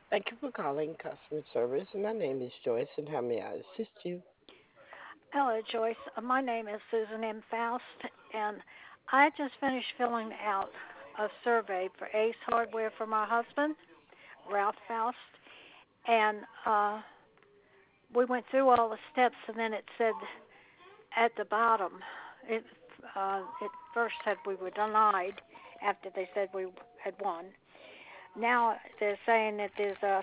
Thank you for calling customer service. My name is Joyce, and how may I assist you? Hello, Joyce. My name is Susan M. Faust, and I just finished filling out a survey for Ace Hardware for my husband, Ralph Faust, and we went through all the steps, and then it said at the bottom, it first said we were denied after they said we had won. Now they're saying that there's a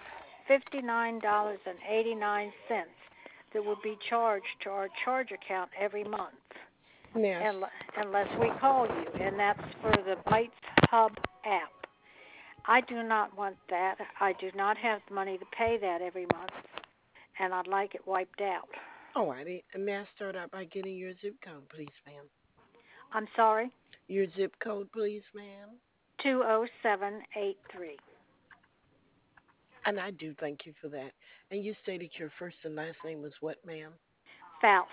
$59.89 that will be charged to our charge account every month Yes. unless we call you, and that's for the Bytes Hub app. I do not want that. I do not have the money to pay that every month, and I'd like it wiped out. Alrighty. And may I start out by getting your zip code, please, ma'am? I'm sorry, Your zip code, please, ma'am. 20783. And I do thank you for that. And you stated your first and last name was what, ma'am? Faust,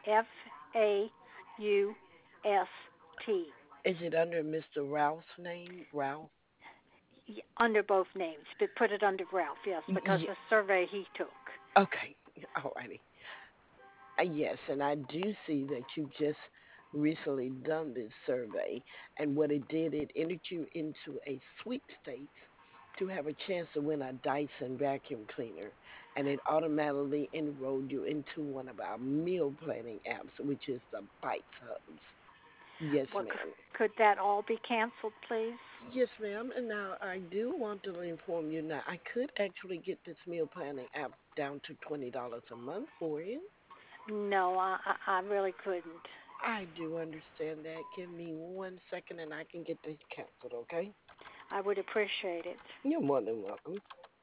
Faust. Is it under Mr. Ralph's name? Ralph? Under both names, but put it under Ralph, yes, because Yeah. the survey he took. Okay. Alrighty. Yes, and I do see that you just recently done this survey, and what it did, it entered you into a sweepstakes to have a chance to win a Dyson vacuum cleaner, and it automatically enrolled you into one of our meal planning apps, which is the Bites Hubs. Yes, What ma'am. could that all be canceled, please? Yes, ma'am. And now I do want to inform you now I could actually get this meal planning app down to $20 a month for you. No, I really couldn't. I do understand that. Give me 1 second and I can get this canceled, okay? I would appreciate it. You're more than welcome.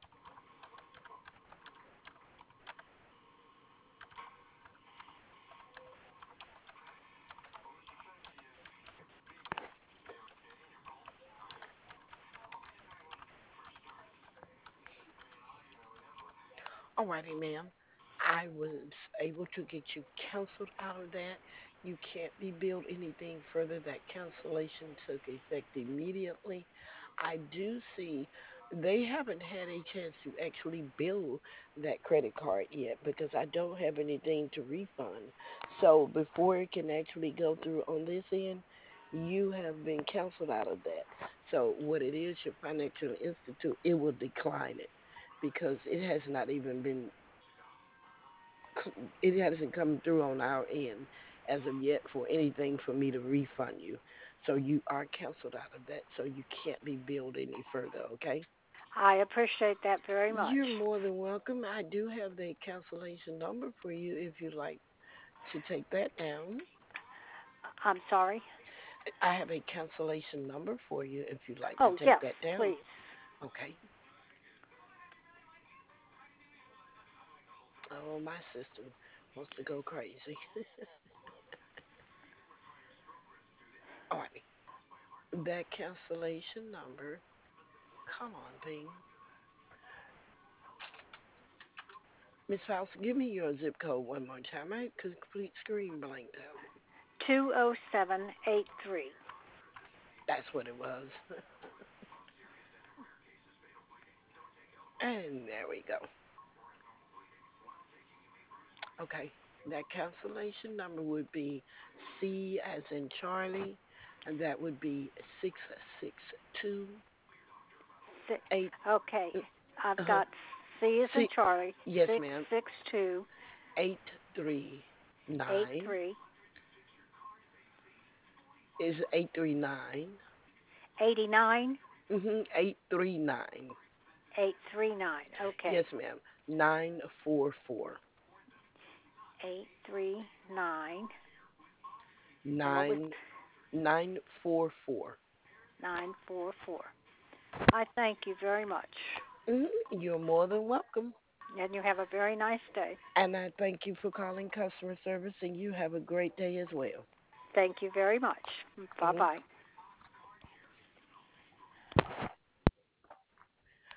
Alrighty, ma'am. I was able to get you canceled out of that. You can't be billed anything further. That cancellation took effect immediately. I do see they haven't had a chance to actually bill that credit card yet because I don't have anything to refund. So before it can actually go through on this end, you have been canceled out of that. So what it is, your financial institute, it will decline it because it has not even been it hasn't come through on our end as of yet for anything for me to refund you. So you are canceled out of that, so you can't be billed any further, okay? I appreciate that very much. You're more than welcome. I do have the cancellation number for you if you'd like to take that down. I'm sorry. I have a cancellation number for you if you'd like to Oh, take yes, that down. please. Okay. Oh, my system wants to go crazy. All right. That cancellation number. Come on, thing. Miss Faust, give me your zip code one more time. My complete screen blanked out. 20783. That's what it was. And there we go. Okay. That cancellation number would be C as in Charlie, and that would be 662 8. Okay, I've Uh-huh. got C as in C. Charlie, Yes, ma'am. 662 839 83 is 839. 89 Mhm. 839. 839. Yes, Okay, ma'am. 944. 839. And what was 9944. 944? I thank you very much. You're more than welcome. And you have a very nice day. And I thank you for calling customer service, and you have a great day as well. Thank you very much. Bye Mhm. bye.